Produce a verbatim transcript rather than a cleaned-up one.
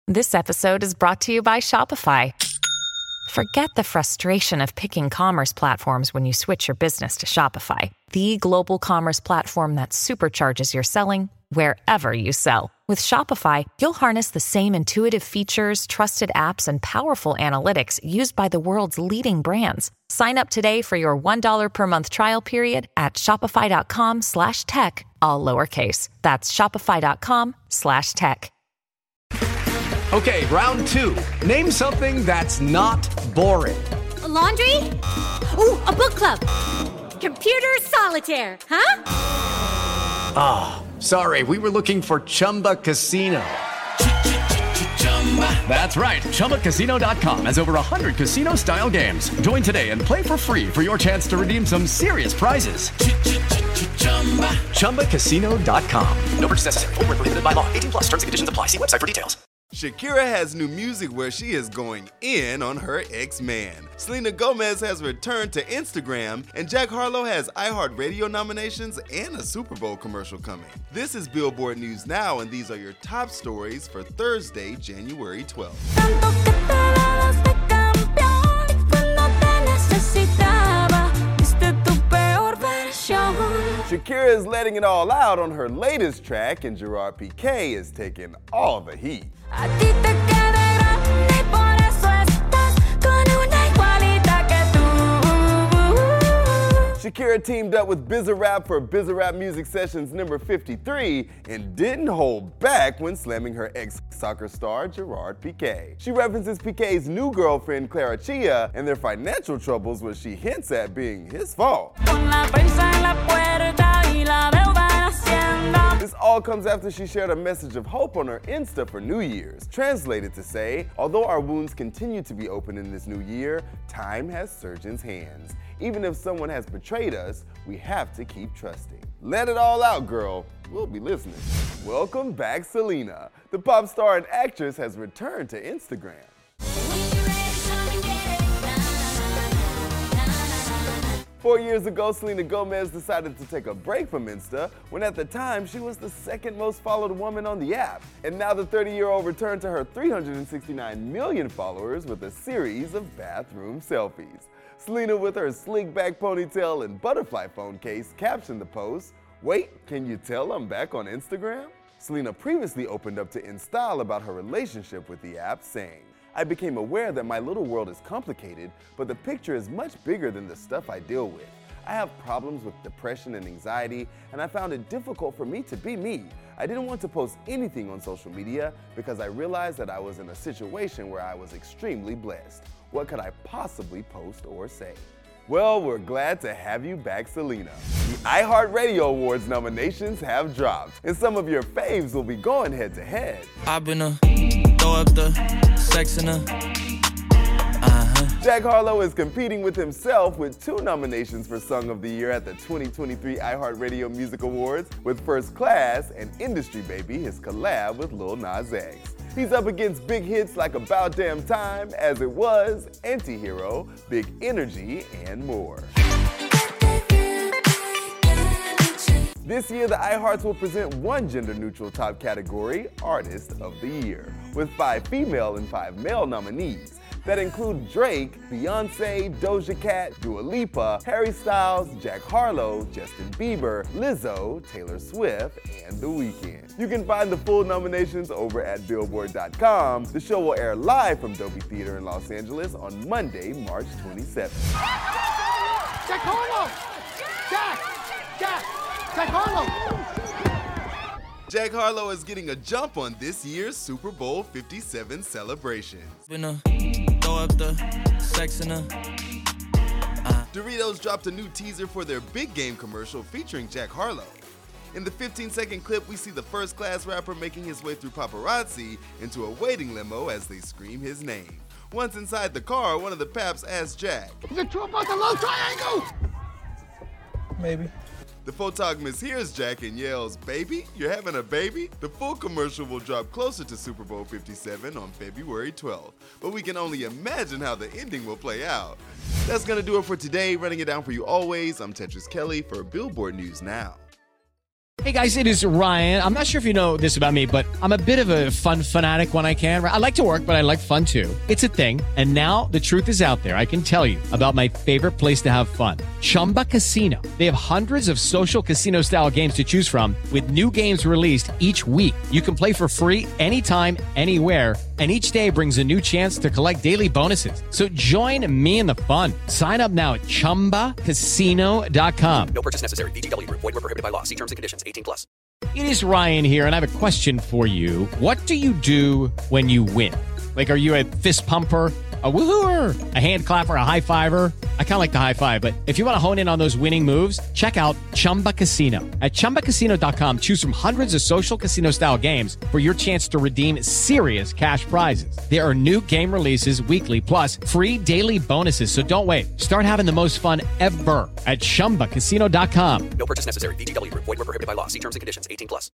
This episode is brought to you by Shopify. Forget the frustration of picking commerce platforms when you switch your business to Shopify, the global commerce platform that supercharges your selling wherever you sell. With Shopify, you'll harness the same intuitive features, trusted apps, and powerful analytics used by the world's leading brands. Sign up today for your one dollar per month trial period at shopify.com slash tech, all lowercase. That's shopify.com slash tech. Okay, round two. Name something that's not boring. A laundry? Ooh, a book club. Computer solitaire, huh? Ah, oh, sorry, we were looking for Chumba Casino. That's right, Chumba Casino dot com has over one hundred casino-style games. Join today and play for free for your chance to redeem some serious prizes. Chumba Casino dot com. No purchase necessary. Void where prohibited by law. eighteen plus. Terms and conditions apply. See website for details. Shakira has new music where she is going in on her ex-man. Selena Gomez has returned to Instagram, and Jack Harlow has iHeartRadio nominations and a Super Bowl commercial coming. This is Billboard News Now, and these are your top stories for Thursday, January twelfth. Shakira is letting it all out on her latest track, and Gerard Piqué is taking all the heat. Shakira teamed up with Bizarrap for Bizarrap Music Sessions number fifty-three and didn't hold back when slamming her ex-soccer star Gerard Piqué. She references Piqué's new girlfriend Clara Chia and their financial troubles, which she hints at being his fault. This all comes after she shared a message of hope on her Insta for New Year's, translated to say, although our wounds continue to be open in this new year, time has surgeon's hands. Even if someone has betrayed us, we have to keep trusting. Let it all out, girl. We'll be listening. Welcome back, Selena. The pop star and actress has returned to Instagram. Four years ago, Selena Gomez decided to take a break from Insta when at the time she was the second most followed woman on the app. And now the thirty-year-old returned to her three hundred sixty-nine million followers with a series of bathroom selfies. Selena, with her slick back ponytail and butterfly phone case, captioned the post, "Wait, can you tell I'm back on Instagram?" Selena previously opened up to InStyle about her relationship with the app, saying, "I became aware that my little world is complicated, but the picture is much bigger than the stuff I deal with. I have problems with depression and anxiety, and I found it difficult for me to be me. I didn't want to post anything on social media because I realized that I was in a situation where I was extremely blessed. What could I possibly post or say?" Well, we're glad to have you back, Selena. The iHeartRadio Awards nominations have dropped, and some of your faves will be going head to head. I've been a throw up the sex in a uh-huh. Jack Harlow is competing with himself with two nominations for Song of the Year at the twenty twenty-three iHeartRadio Music Awards with First Class and Industry Baby, his collab with Lil Nas X. He's up against big hits like About Damn Time, As It Was, Antihero, Big Energy, and more. This year, the iHearts will present one gender-neutral top category, Artist of the Year, with five female and five male nominees that include Drake, Beyonce, Doja Cat, Dua Lipa, Harry Styles, Jack Harlow, Justin Bieber, Lizzo, Taylor Swift, and The Weeknd. You can find the full nominations over at billboard dot com. The show will air live from Dolby Theater in Los Angeles on Monday, March twenty-seventh. Jack Harlow! Jack! Jack! Jack Harlow! Jack Harlow is getting a jump on this year's Super Bowl fifty-seven celebrations. Been a throw up the sex in a uh. Doritos dropped a new teaser for their big game commercial featuring Jack Harlow. In the fifteen second clip, we see the First Class rapper making his way through paparazzi into a waiting limo as they scream his name. Once inside the car, one of the paps asks Jack, "Is it true about the love triangle?" Maybe. The photog mishears Jack and yells, "Baby, you're having a baby?" The full commercial will drop closer to Super Bowl fifty-seven on February twelfth, but we can only imagine how the ending will play out. That's gonna do it for today. Running it down for you always, I'm Tetris Kelly for Billboard News Now. Hey guys, it is Ryan. I'm not sure if you know this about me, but I'm a bit of a fun fanatic when I can. I like to work, but I like fun too. It's a thing. And now the truth is out there. I can tell you about my favorite place to have fun. Chumba Casino. They have hundreds of social casino style games to choose from with new games released each week. You can play for free anytime, anywhere. And each day brings a new chance to collect daily bonuses. So join me in the fun. Sign up now at chumba casino dot com. No purchase necessary. V G W. Void where prohibited by law. See terms and conditions. eighteen plus. It is Ryan here, and I have a question for you. What do you do when you win? Like, are you a fist pumper, a woohooer, a hand clapper, a high fiver? I kind of like the high five, but if you want to hone in on those winning moves, check out Chumba Casino. At chumba casino dot com, choose from hundreds of social casino style games for your chance to redeem serious cash prizes. There are new game releases weekly, plus free daily bonuses. So don't wait. Start having the most fun ever at chumba casino dot com. No purchase necessary. V G W. Void where prohibited by law. See terms and conditions. eighteen plus.